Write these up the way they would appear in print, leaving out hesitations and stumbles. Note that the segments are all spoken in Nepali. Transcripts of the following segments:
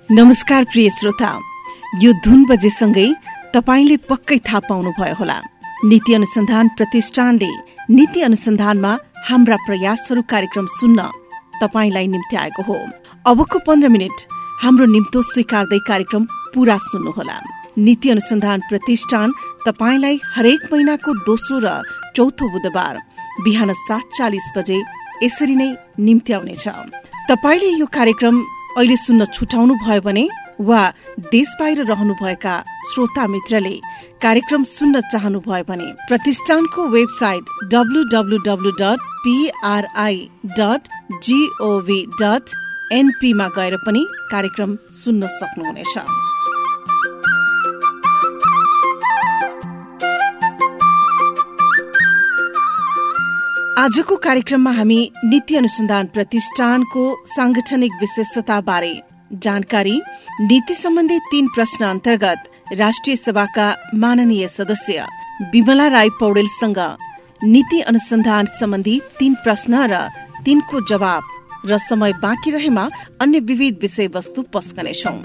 नमस्कार प्रिय श्रोता, यो धुन बजेसँगै तपाईले पक्कै थाहा पाउनुभयो होला। नीति अनुसन्धान प्रतिष्ठानले नीति अनुसन्धानमा हाम्रा प्रयासहरू कार्यक्रम सुन्न तपाईलाई निम्ति आएको हो। अबको 15 मिनट हाम्रो निम्तो स्वीकार्दै कार्यक्रम पूरा सुन्नुहोला। नीति अनुसन्धान प्रतिष्ठान तपाईलाई हरेक महिनाको दोस्रो र चौथो बुधबार बिहान 7:40 बजे यसरी नै निम्ति आउनेछ। तपाईले यो कार्यक्रम अहिले सुन्न छुटाउनु भयो भने वा देश बाहिर रहनुभएका श्रोता मित्रले कार्यक्रम सुन्न चाहनु भयो भने प्रतिष्ठानको वेबसाइट www.pri.gov.np मा गएर पनि कार्यक्रम सुन्न सक्नुहुनेछ। आजको कार्यक्रममा हामी नीति अनुसन्धान प्रतिष्ठानको सांगठनिक विशेषता बारे जानकारी, नीति सम्बन्धी 3 प्रश्न अन्तर्गत राष्ट्रिय सभाका माननीय सदस्य विमला राई पौडेलसँग नीति अनुसन्धान सम्बन्धी 3 प्रश्न र 3को जवाब र समय बाँकी रहेमा अन्य विविध विषयवस्तु पस्कनेछौं।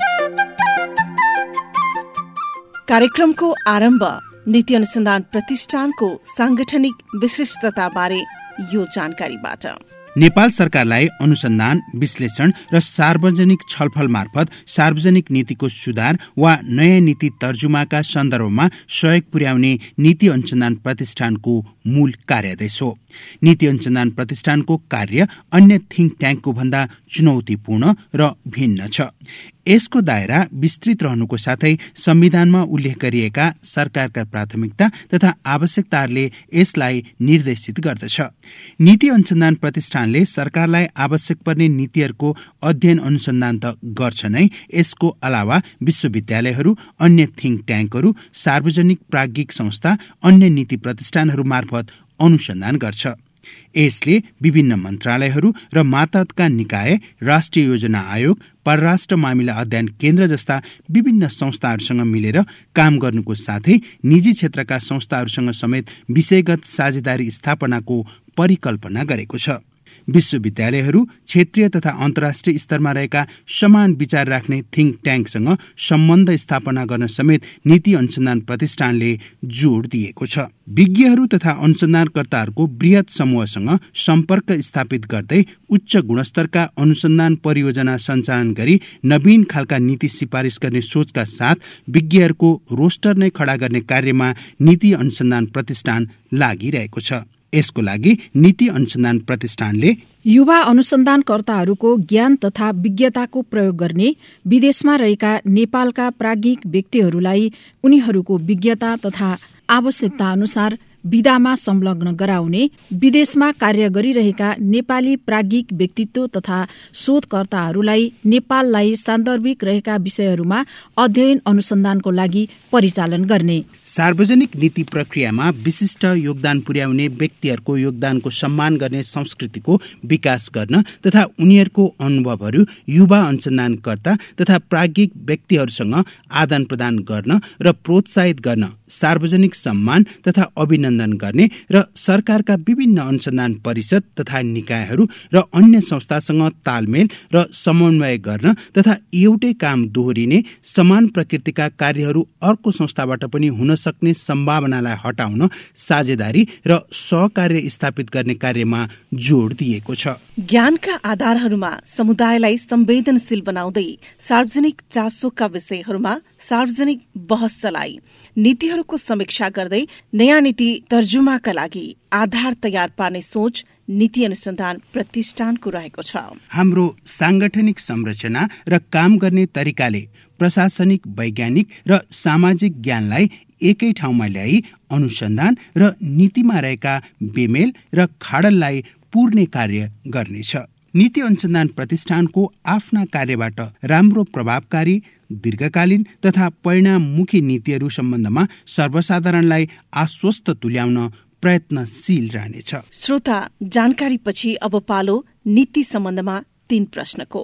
कार्यक्रमको आरम्भ नीति अनुसन्धान प्रतिष्ठानको सांगठनिक विशिष्टता बारे यो जानकारीबाट। नेपाल सरकारलाई अनुसन्धान, विश्लेषण र सार्वजनिक छलफल मार्फत सार्वजनिक नीतिको सुधार वा नयाँ नीति तर्जुमाका सन्दर्भमा सहयोग पुर्याउने नीति अनुसन्धान प्रतिष्ठानको मूल कार्यादेश हो। नीति अनुसन्धान प्रतिष्ठानको कार्य अन्य थिंक ट्याङ्कको भन्दा चुनौतीपूर्ण र भिन्न छ। यसको दायरा विस्तृत रहनुको साथै संविधानमा उल्लेख गरिएका सरकारका प्राथमिकता तथा आवश्यकताहरूले यसलाई निर्देशित गर्दछ। नीति अनुसन्धान प्रतिष्ठानले सरकारलाई आवश्यक पर्ने नीतिहरूको अध्ययन अनुसन्धान त गर्छ नै, यसको अलावा विश्वविद्यालयहरू, अन्य थिंक ट्याङ्कहरू, सार्वजनिक प्राज्ञिक संस्था, अन्य नीति प्रतिष्ठानहरू मार्फत अनुसन्धान गर्छ। यसले विभिन्न मन्त्रालयहरू र मातहतका निकाय, राष्ट्रिय योजना आयोग, परराष्ट्र मामिला अध्ययन केन्द्र जस्ता विभिन्न संस्थाहरूसँग मिलेर काम गर्नुको साथै निजी क्षेत्रका संस्थाहरूसँग समेत विषयगत साझेदारी स्थापनाको परिकल्पना गरेको छ। विश्वविद्यालयहरू क्षेत्रीय तथा अन्तर्राष्ट्रिय स्तरमा रहेका समान विचार राख्ने थिंक ट्याङ्कसँग सम्बन्ध स्थापना गर्न समेत नीति अनुसन्धान प्रतिष्ठानले जोड़ दिएको छ। विज्ञहरू तथा अनुसन्धानकर्ताहरूको वृहत समूहसँग सम्पर्क स्थापित गर्दै उच्च गुणस्तरका अनुसन्धान परियोजना सञ्चालन गरी नवीन खालका नीति सिफारिश गर्ने सोचका साथ विज्ञहरूको रोस्टर नै खडा गर्ने कार्यमा नीति अनुसन्धान प्रतिष्ठान लागिरहेको छ। यसको लागि नीति अनुसन्धान प्रतिष्ठानले युवा अनुसन्धानकर्ताहरूको ज्ञान तथा विज्ञताको प्रयोग गर्ने, विदेशमा रहेका नेपालका प्राज्ञिक व्यक्तिहरूलाई उनीहरूको विज्ञता तथा आवश्यकता अनुसार विधामा संलग्न गराउने, विदेशमा कार्य गरिरहेका नेपाली प्राज्ञिक व्यक्तित्व तथा शोधकर्ताहरूलाई नेपाललाई सान्दर्भिक रहेका विषयहरूमा अध्ययन अनुसन्धानको लागि परिचालन गर्ने, सार्वजनिक नीति प्रक्रियामा विशिष्ट योगदान पुर्याउने व्यक्तिहरूको योगदानको सम्मान गर्ने संस्कृतिको विकास गर्न तथा उनीहरूको अनुभवहरू युवा अनुसन्धानकर्ता तथा प्राज्ञिक व्यक्तिहरूसँग आदान प्रदान गर्न र प्रोत्साहित गर्न, सार्वजनिक सम्मान तथा अभिनन्दन गर्ने र सरकारका विभिन्न अनुसन्धान परिषद तथा निकायहरू र अन्य संस्थासँग तालमेल र समन्वय गर्न तथा एउटै काम दोहोरिने समान प्रकृतिका कार्यहरू अर्को संस्थाबाट पनि हुन सक्ने सम्भावनालाई हटाउन साझेदारी र सहकार्य स्थापित गर्ने कार्यमा जोड़ दिएको छ। ज्ञानका आधारहरूमा समुदायलाई संवेदनशील बनाउँदै सार्वजनिक चासोका विषयहरूमा सार्वजनिक बहस चलाई नीतिहरूको समीक्षा गर्दै नयाँ नीति तर्जुमाका लागि आधार तयार पार्ने सोच नीति अनुसन्धान प्रतिष्ठानको रहेको छ। हाम्रो सांगठनिक संरचना र काम गर्ने तरिकाले प्रशासनिक, वैज्ञानिक र सामाजिक ज्ञानलाई एकै ठाउँमा ल्याई अनुसन्धान र नीतिमा रहेका बेमेल र खाडललाई पूर्णे कार्य गर्नेछ। नीति अनुसन्धान प्रतिष्ठानको आफ्ना कार्यबाट राम्रो, प्रभावकारी, दीर्घकालीन तथा परिणाममुखी नीतिहरू सम्बन्धमा सर्वसाधारणलाई आश्वस्त तुल्याउन प्रयत्नशील रहनेछ। श्रोता, जानकारीपछि अब पालो नीति सम्बन्धमा 3 प्रश्नको।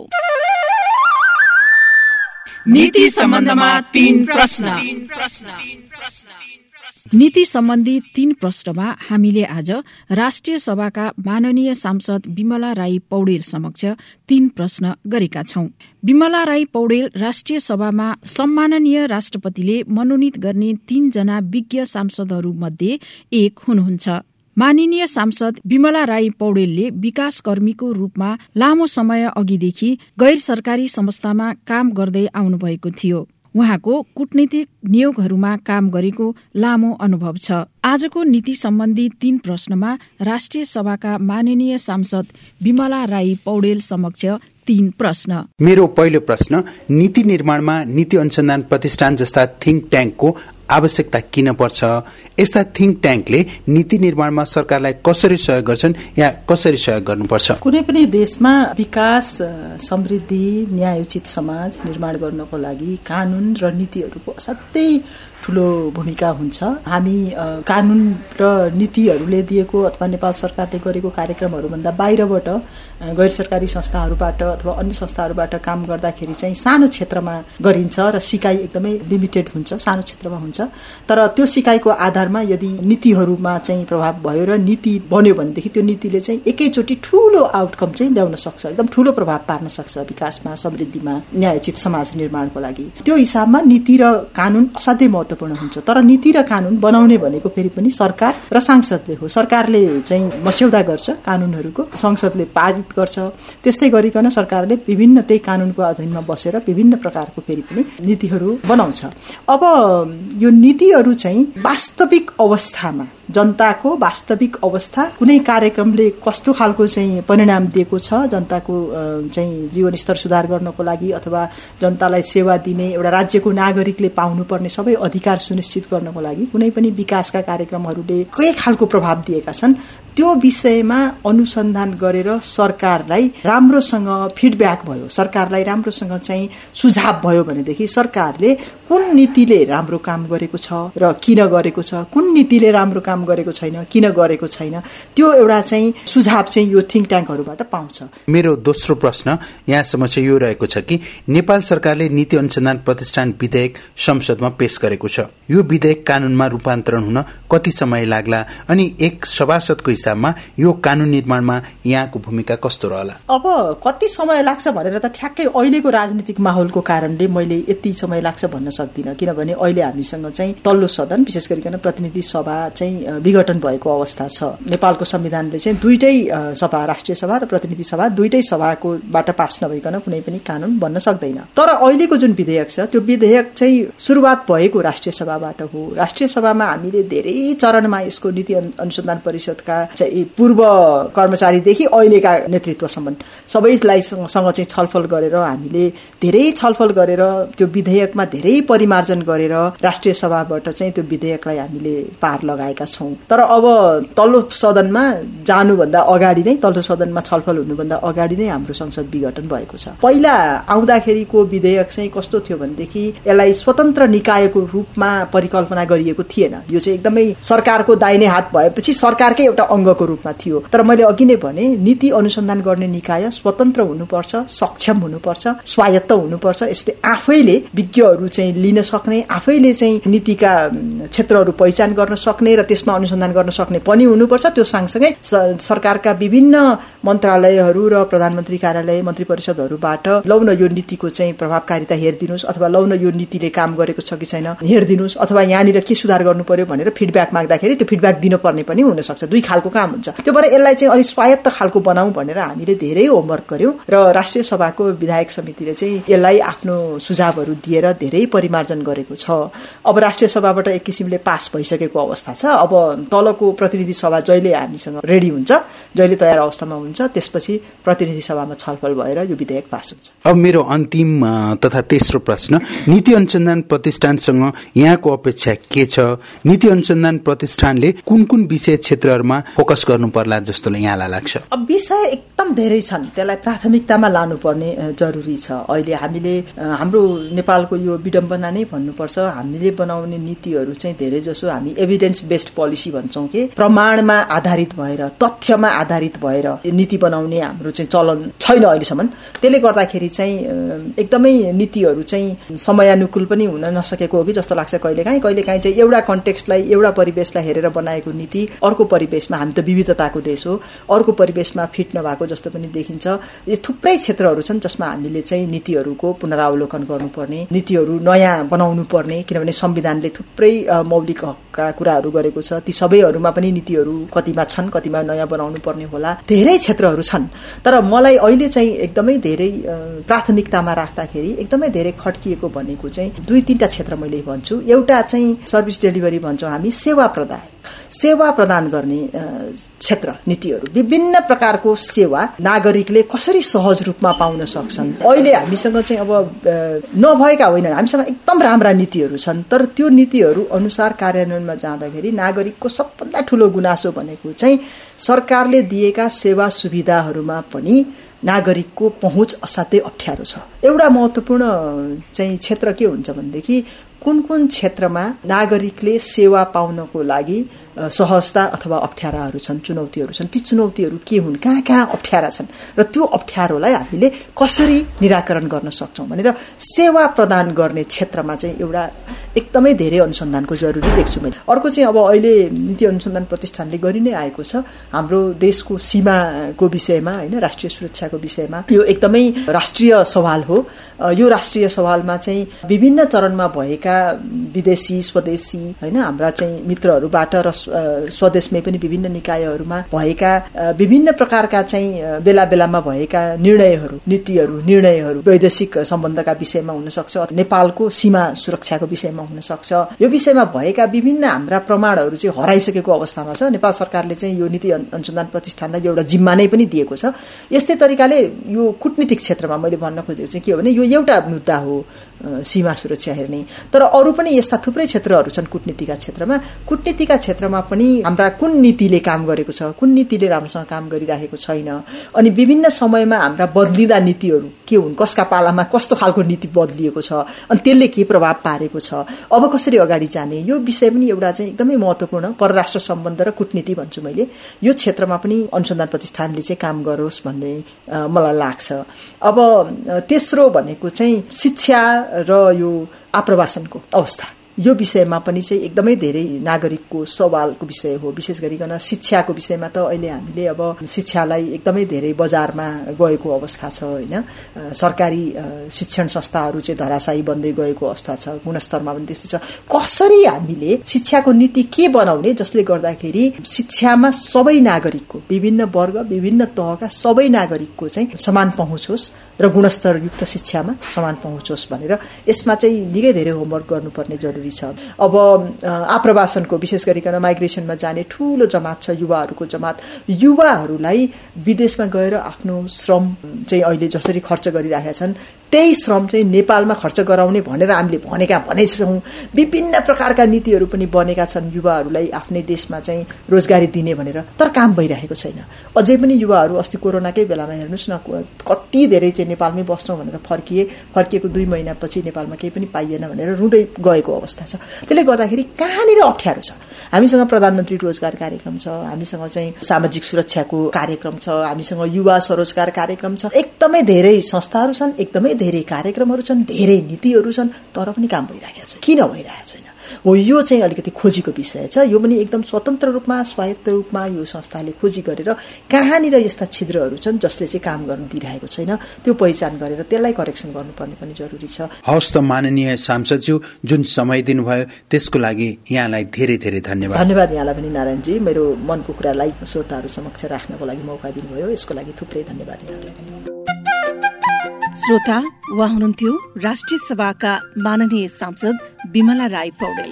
नीति सम्बन्धमा 3 प्रश्न। नीति सम्बन्धी 3 प्रश्नमा हामीले आज राष्ट्रिय सभाका माननीय सांसद विमला राई पौडेल समक्ष 3 प्रश्न गरेका छौं। विमला राई पौडेल राष्ट्रिय सभामा सम्माननीय राष्ट्रपतिले मनोनित गर्ने 3 जना विज्ञ सांसदहरू मध्ये एक हुनुहुन्छ। माननीय सांसद विमला राई पौडेलले विकास कर्मीको रूपमा लामो समय अघिदेखि गैर सरकारी संस्थामा काम गर्दै आउनुभएको थियो। उहाँको कूटनीतिक नियोगहरूमा काम गरेको लामो अनुभव छ। आजको नीति सम्बन्धी 3 प्रश्नमा राष्ट्रिय सभाका माननीय सांसद विमला राई पौडेल समक्ष 3 प्रश्न। मेरो पहिलो प्रश्न, नीति निर्माणमा नीति अनुसन्धान प्रतिष्ठान जस्ता थिङ्क ट्याङ्कको आवश्यकता किन पर्छ? यस्ता थिङ्क ट्याङ्कले नीति निर्माणमा सरकारलाई कसरी सहयोग गर्छन् या कसरी सहयोग गर्नुपर्छ? कुनै पनि देशमा विकास, समृद्धि, न्यायोचित समाज निर्माण गर्नको लागि कानून र नीतिहरूको असाध्यै ठूलो भूमिका हुन्छ। हामी कानून र नीतिहरूले दिएको अथवा नेपाल सरकारले गरेको कार्यक्रमहरूभन्दा बाहिरबाट गैर सरकारी संस्थाहरूबाट अथवा अन्य संस्थाहरूबाट काम गर्दाखेरि चाहिँ सानो क्षेत्रमा गरिन्छ र सिकाइ एकदमै लिमिटेड हुन्छ, सानो क्षेत्रमा हुन्छ। तर त्यो सिकाइको आधारमा यदि नीतिहरूमा चाहिँ प्रभाव भयो र नीति बन्यो भनेदेखि त्यो नीतिले चाहिँ एकैचोटि ठूलो आउटकम चाहिँ ल्याउन सक्छ, एकदम ठूलो प्रभाव पार्न सक्छ विकासमा, समृद्धिमा, न्यायोचित समाज निर्माणको लागि। त्यो हिसाबमा नीति र कानून असाध्यै महत्त्वपूर्ण हुन्छ। तर नीति र कानून बनाउने भनेको फेरि पनि सरकार र सांसदले हो। सरकारले चाहिँ मस्यौदा गर्छ कानूनहरूको, संसदले पारित गर्छ। त्यस्तै गरिकन सरकारले विभिन्न त्यही कानूनको अधीनमा बसेर विभिन्न प्रकारको फेरि पनि नीतिहरू बनाउँछ। अब यो नीतिहरू चाहिँ वास्तविक अवस्थामा, जनताको वास्तविक अवस्था, कुनै कार्यक्रमले कस्तो खालको चाहिँ परिणाम दिएको छ जनताको चाहिँ जीवन स्तर सुधार गर्नको लागि अथवा जनतालाई सेवा दिने एउटा राज्यको नागरिकले पाउनुपर्ने सबै अधिकार सुनिश्चित गर्नको लागि कुनै पनि विकासका कार्यक्रमहरूले के खालको प्रभाव दिएका छन् त्यो विषयमा अनुसन्धान गरेर सरकारलाई राम्रोसँग फिडब्याक भयो, सरकारलाई राम्रोसँग चाहिँ सुझाव भयो भनेदेखि सरकारले कुन नीतिले राम्रो काम गरेको छ र किन गरेको छ, कुन नीतिले राम्रो काम गरेको छैन, किन गरेको छैन, त्यो एउटा चाहिँ सुझाव चाहिँ यो थिङ्क ट्याङ्कहरूबाट पाउँछ। मेरो दोस्रो प्रश्न यहाँसम्म चाहिँ यो रहेको छ कि नेपाल सरकारले नीति अनुसन्धान प्रतिष्ठान विधेयक संसदमा पेश गरेको छ। यो विधेयक कानूनमा रूपान्तरण हुन कति समय लाग्ला अनि एक सभासदको हिसाबमा यो कानून निर्माणमा यहाँको भूमिका कस्तो रहला? अब कति समय लाग्छ भनेर त ठ्याक्कै अहिलेको राजनीतिक माहौलको कारणले मैले यति समय लाग्छ भन्न सक्दिनँ, किनभने अहिले हामीसँग चाहिँ तल्लो सदन विशेष गरिकन प्रतिनिधि सभा चाहिँ विघटन भएको अवस्था छ। नेपालको संविधानले चाहिँ दुईटै सभा, राष्ट्रिय सभा र प्रतिनिधि सभा, दुईटै सभाकोबाट पास नभइकन कुनै पनि कानून बन्न सक्दैन। तर अहिलेको जुन विधेयक छ त्यो विधेयक चाहिँ सुरुवात भएको राष्ट्रिय सभाबाट हो। राष्ट्रिय सभामा हामीले धेरै चरणमा यसको नीति अनुसन्धान परिषदका चाहिँ पूर्व कर्मचारीदेखि अहिलेका नेतृत्वसम्म सबैलाई सँग चाहिँ छलफल गरेर हामीले धेरै छलफल गरेर त्यो विधेयकमा धेरै परिमार्जन गरेर राष्ट्रिय सभाबाट चाहिँ त्यो विधेयकलाई हामीले पार लगाएका छौँ। तर अब तल्लो सदनमा जानुभन्दा अगाडि नै, तल्लो सदनमा छलफल हुनुभन्दा अगाडि नै हाम्रो संसद विघटन भएको छ। पहिला आउँदाखेरिको विधेयक चाहिँ कस्तो थियो भनेदेखि यसलाई स्वतन्त्र निकायको रूपमा परिकल्पना गरिएको थिएन। यो चाहिँ एकदमै सरकारको दाहिने हात भएपछि सरकारकै एउटा अङ्गको रूपमा थियो। तर मैले अघि नै भने नीति अनुसन्धान गर्ने निकाय स्वतन्त्र हुनुपर्छ, सक्षम हुनुपर्छ, स्वायत्त हुनुपर्छ। यसले आफैले विज्ञहरू चाहिँ लिन सक्ने, आफैले चाहिँ नीतिका क्षेत्रहरू पहिचान गर्न सक्ने र त्यसमा अनुसन्धान गर्न सक्ने पनि हुनुपर्छ। त्यो सँगसँगै सरकारका विभिन्न मन्त्रालयहरू र प्रधानमन्त्री कार्यालय, मन्त्री परिषदहरूबाट लौ न यो नीतिको चाहिँ प्रभावकारिता हेरिदिनुहोस् अथवा लौ न यो नीतिले काम गरेको छ कि छैन हेरिदिनुहोस् अथवा यहाँनिर के सुधार गर्नु पर्यो भनेर फिडब्याक माग्दाखेरि त्यो फिडब्याक दिनुपर्ने पनि हुनसक्छ। दुई खालको काम हुन्छ। त्यो भएर यसलाई चाहिँ अलिक स्वायत्त खालको बनाऊ भनेर हामीले धेरै होमवर्क गर्यौं र राष्ट्रिय सभाको विधायक समितिले चाहिँ यसलाई आफ्नो सुझावहरू दिएर धेरै परिमार्जन गरेको छ। अब राष्ट्रिय सभाबाट एक किसिमले पास भइसकेको अवस्था छ। अब तलको प्रतिनिधि सभा जहिले हामीसँग रेडी हुन्छ, जहिले तयार अवस्थामा हुन्छ, त्यसपछि प्रतिनिधि सभामा छलफल भएर यो विधेयक पास हुन्छ। अब मेरो अन्तिम तथा तेस्रो प्रश्न, नीति अनुसन्धान प्रतिष्ठानसँग यहाँको अपेक्षा के छ? नीति अनुसन्धान प्रतिष्ठानले कुन कुन विषय क्षेत्रहरूमा फोकस गर्नु पर्ला जस्तो यहाँलाई लाग्छ? अब विषय एकदम धेरै छन्, त्यसलाई प्राथमिकतामा लानुपर्ने जरुरी छ। अहिले हामीले हाम्रो नेपालको यो विडम्बना नै भन्नुपर्छ, हामीले बनाउने नीतिहरू चाहिँ धेरै जसो हामी एभिडेन्स बेस्ड पोलिसी भन्छौँ कि प्रमाणमा आधारित भएर तथ्यमा आधारित भएर नीति बनाउने हाम्रो चाहिँ चलन छैन अहिलेसम्म। त्यसले गर्दाखेरि चाहिँ एकदमै नीतिहरू चाहिँ समयानुकूल पनि हुन नसकेको हो कि जस्तो लाग्छ कहिलेकाहीँ चाहिँ एउटा कन्टेक्स्टलाई एउटा परिवेशलाई हेरेर बनाएको नीति अर्को परिवेशमा, हामी त विविधताको देश हो, अर्को परिवेशमा फिट नभएको जस्तो पनि देखिन्छ। यो थुप्रै क्षेत्रहरू छन् जसमा हामीले चाहिँ नीतिहरूको पुनरावलोकन गर्नुपर्ने, नीतिहरू नयाँ बनाउनु पर्ने, किनभने संविधानले थुप्रै मौलिक हकका कुराहरू गरेको छ। ती सबैहरूमा पनि नीतिहरू कतिमा छन्, कतिमा नयाँ बनाउनु पर्ने होला। धेरै क्षेत्रहरू छन्, तर मलाई अहिले चाहिँ एकदमै धेरै प्राथमिकतामा राख्दाखेरि एकदमै धेरै खड्किएको भनेको चाहिँ 2-3टा क्षेत्र मैले भन्छु। एउटा चाहिँ सर्भिस डेलिभरी भन्छौँ हामी, सेवा प्रदान गर्ने क्षेत्र नीतिहरू, विभिन्न प्रकारको सेवा नागरिकले कसरी सहज रूपमा पाउन सक्छन्। अहिले हामीसँग चाहिँ अब नभएका होइनन्, हामीसँग एकदम राम्रा नीतिहरू छन्, तर त्यो नीतिहरू अनुसार कार्यान्वयनमा जाँदाखेरि नागरिकको सबभन्दा ठुलो गुनासो भनेको चाहिँ सरकारले दिएका सेवा सुविधाहरूमा पनि नागरिकको पहुँच असाध्यै अप्ठ्यारो छ। एउटा महत्त्वपूर्ण चाहिँ क्षेत्र के हुन्छ भनेदेखि कुन क्षेत्रमा नागरिकले सेवा पाउनको लागि सहजता अथवा अप्ठ्याराहरू छन्, चुनौतीहरू छन्। ती चुनौतीहरू के हुन्, कहाँ अप्ठ्यारा छन् र त्यो अप्ठ्यारोलाई हामीले कसरी निराकरण गर्न सक्छौँ भनेर सेवा प्रदान गर्ने क्षेत्रमा चाहिँ एउटा एकदमै धेरै अनुसन्धानको जरुरी देख्छु मैले। अर्को चाहिँ अब अहिले नीति अनुसन्धान प्रतिष्ठानले गरि नै आएको छ हाम्रो देशको सीमाको विषयमा, होइन, राष्ट्रिय सुरक्षाको विषयमा। यो एकदमै राष्ट्रिय सवाल हो। यो राष्ट्रिय सवालमा चाहिँ विभिन्न चरणमा भएका विदेशी स्वदेशी, होइन, हाम्रा चाहिँ मित्रहरूबाट र स्वदेशमै पनि विभिन्न निकायहरूमा भएका विभिन्न प्रकारका चाहिँ बेला बेलामा भएका निर्णयहरू वैदेशिक सम्बन्धका विषयमा हुन सक्छ, नेपालको सीमा सुरक्षाको विषयमा हुन सक्छ। यो विषयमा भएका विभिन्न हाम्रा प्रमाणहरू चाहिँ हराइसकेको अवस्थामा छ। नेपाल सरकारले चाहिँ यो नीति अनुसन्धान प्रतिष्ठानलाई एउटा जिम्मा नै पनि दिएको छ। यस्तै तरिकाले यो कूटनीतिक क्षेत्रमा मैले भन्न खोजेको चाहिँ के हो भने यो एउटा मुद्दा हो सीमा सुरक्षा हेर्ने, तर अरू पनि यस्ता थुप्रै क्षेत्रहरू छन् कूटनीतिका क्षेत्रमा। कूटनीतिका क्षेत्रमा पनि हाम्रा कुन नीतिले काम गरेको छ, कुन नीतिले राम्रोसँग काम गरिरहेको छैन, अनि विभिन्न समयमा हाम्रा बदलिँदा नीतिहरू के हुन्, कसका पालामा कस्तो खालको नीति बदलिएको छ, अनि त्यसले के प्रभाव पारेको छ, अब कसरी अगाडि जाने, यो विषय पनि एउटा चाहिँ एकदमै महत्त्वपूर्ण परराष्ट्र सम्बन्ध र कूटनीति भन्छु मैले। यो क्षेत्रमा पनि अनुसन्धान प्रतिष्ठानले चाहिँ काम गरोस् भन्ने मलाई लाग्छ। अब तेस्रो भनेको चाहिँ शिक्षा र यो आप्रवासनको अवस्था, यो विषयमा पनि चाहिँ एकदमै धेरै नागरिकको सवालको विषय हो। विशेष गरिकन शिक्षाको विषयमा त अहिले हामीले अब शिक्षालाई एकदमै धेरै बजारमा गएको अवस्था छ, होइन। सरकारी शिक्षण संस्थाहरू चाहिँ धराशायी बन्दै गएको अवस्था छ, गुणस्तरमा पनि त्यस्तै छ। कसरी हामीले शिक्षाको नीति के बनाउने जसले गर्दाखेरि शिक्षामा सबै नागरिकको, विभिन्न वर्ग विभिन्न तहका सबै नागरिकको चाहिँ समान पहुँच होस् र गुणस्तरयुक्त शिक्षामा समान पहुँच होस् भनेर यसमा चाहिँ निकै धेरै होमवर्क गर्नुपर्ने जरुरी छ। अब आप्रवासनको विशेष गरिकन माइग्रेसनमा जाने ठूलो जमात छ, युवाहरूको जमात। युवाहरूलाई विदेशमा गएर आफ्नो श्रम चाहिँ अहिले जसरी खर्च गरिरहेका छन् त्यही श्रम चाहिँ नेपालमा खर्च गराउने भनेर हामीले भनेछौँ। विभिन्न प्रकारका नीतिहरू पनि बनेका छन् युवाहरूलाई आफ्नै देशमा चाहिँ रोजगारी दिने भनेर, तर काम भइरहेको छैन। अझै पनि युवाहरू अस्ति कोरोनाकै बेलामा हेर्नुहोस् न, कति धेरै चाहिँ नेपालमै बस्छौँ भनेर फर्किएको 2 महिनापछि नेपालमा केही पनि पाइएन भनेर रुँदै गएको अवस्था छ। त्यसले गर्दाखेरि कहाँनिर अप्ठ्यारो छ। हामीसँग प्रधानमन्त्री रोजगार कार्यक्रम छ, हामीसँग चाहिँ सामाजिक सुरक्षाको कार्यक्रम छ, हामीसँग युवा स्वरोजगार कार्यक्रम छ, एकदमै धेरै संस्थाहरू छन्, एकदमै धेरै कार्यक्रमहरू छन्, धेरै नीतिहरू छन्, तर पनि काम भइरहेको छ। किन भइरहेको छैन हो, यो चाहिँ अलिकति खोजीको विषय छ। यो पनि एकदम स्वतन्त्र रूपमा, स्वायत्त रूपमा यो संस्थाले खोजी गरेर कहाँनिर यस्ता छिद्रहरू छन् जसले चाहिँ काम गर्न दिइरहेको छैन त्यो पहिचान गरेर त्यसलाई करेक्सन गर्नुपर्ने पनि जरुरी छ। हवस् त माननीय सांसदज्यू, जुन समय दिनुभयो त्यसको लागि यहाँलाई धेरै धेरै धन्यवाद। धन्यवाद यहाँलाई पनि नारायणजी, मेरो मनको कुरालाई श्रोताहरू समक्ष राख्नको लागि मौका दिनुभयो, यसको लागि थुप्रै धन्यवाद यहाँलाई पनि। श्रोता, उहाँ हुनुहुन्थ्यो राष्ट्रिय सभाका माननीय सांसद विमला राई पौडेल।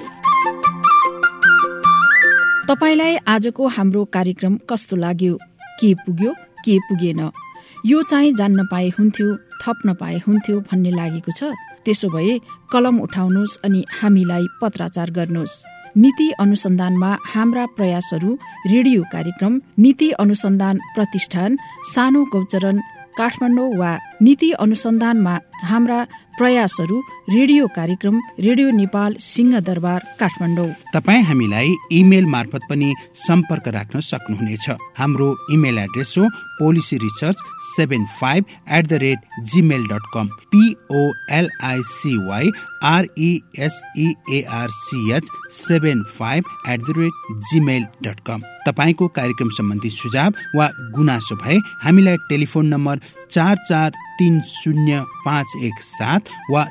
तपाईलाई आजको हाम्रो कार्यक्रम कस्तो लाग्यो, के पुग्यो के पुगेन, यो चाहिँ जान्न पाए हुन्थ्यो, थप्न पाए हुन्थ्यो भन्ने लागेको छ? त्यसो भए कलम उठाउनुहोस् अनि हामीलाई पत्राचार गर्नुहोस्। नीति अनुसन्धानमा हाम्रा प्रयासहरू रेडियो कार्यक्रम नीति अनुसन्धान प्रतिष्ठान, सानो गौचरण, काठमाडौँ वा नीति अनुसन्धानमा हाम्रा प्रयासहरू रेडियो कार्यक्रम रेडियो नेपाल सिंहदरबार काठमाडौँ। तपाईँ हामीलाई इमेल मार्फत पनि सम्पर्क राख्न सक्नुहुनेछ। हाम्रो इमेल एड्रेस हो policyresearch75@gmail.com policyresearch75@gmail.com। तपाईको कार्यक्रम सम्बन्धी सुझाव वा गुनासो भए हामीलाई टेलिफोन नम्बर 44305117 वा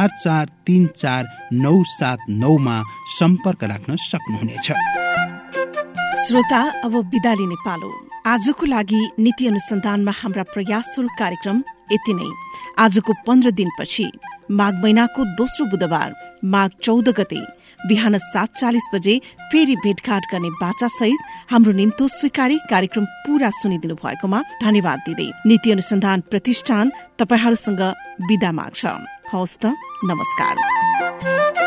44349799 मा सम्पर्क राख्न सक्नुहुनेछ। श्रोता, अब बिदा लिने पालो। आजको लागि नीति अनुसन्धानमा हाम्रा प्रयासहरू कार्यक्रम यति नै। आजको 15 दिनपछि माघ महिनाको दोस्रो बुधबार माघ 14 गते बिहान 7:40 बजे फेरि भेटघाट गर्ने बाचा सहित हाम्रो निम्तो स्वीकारी कार्यक्रम पूरा सुनिदिनु भएकोमा धन्यवाद दिँदै नीति अनुसन्धान प्रतिष्ठान तपाईहरूसँग बिदा माग्छ। हवस् त, नमस्कार।